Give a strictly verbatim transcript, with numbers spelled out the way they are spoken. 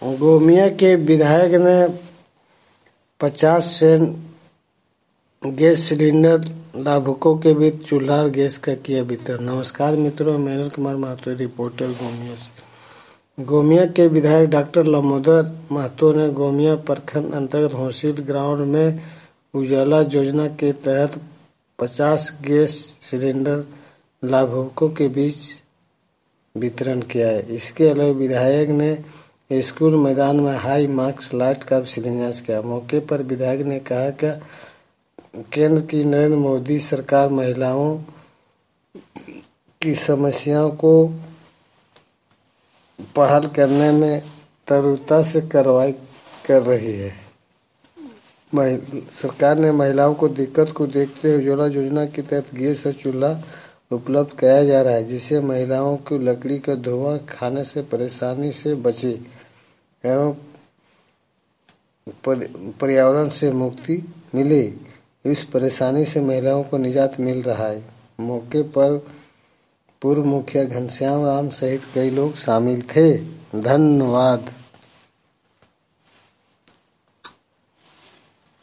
गोमिया के विधायक ने पचास से गैस सिलेंडर लाभुकों के बीच चूल्हा और गैस का किया वितरण। नमस्कार मित्रों, मैं अनिल कुमार महतो, रिपोर्टर गोमिया से। गोमिया के विधायक डॉक्टर लंबोदर महतो ने गोमिया प्रखंड अंतर्गत होसिल ग्राउंड में उजाला योजना के तहत पचास गैस सिलेंडर लाभुकों के बीच वितरण किया है। इसके अलावा विधायक ने स्कूल मैदान में हाई मार्क्स लाइट का शिलान्यास किया। मौके पर विधायक ने कहा कि केंद्र की नरेंद्र मोदी सरकार महिलाओं की समस्याओं को पहल करने में तत्परता से कार्रवाई कर रही है। सरकार ने महिलाओं को दिक्कत को देखते हुए उज्ज्वला योजना के तहत गैस और चूल्हा उपलब्ध कराया जा रहा है, जिससे महिलाओं को लकड़ी का धुआं खाने से परेशानी से बचे एवं पर्यावरण से मुक्ति मिले। इस परेशानी से महिलाओं को निजात मिल रहा है। मौके पर पूर्व मुखिया घनश्याम राम सहित कई लोग शामिल थे। धन्यवाद।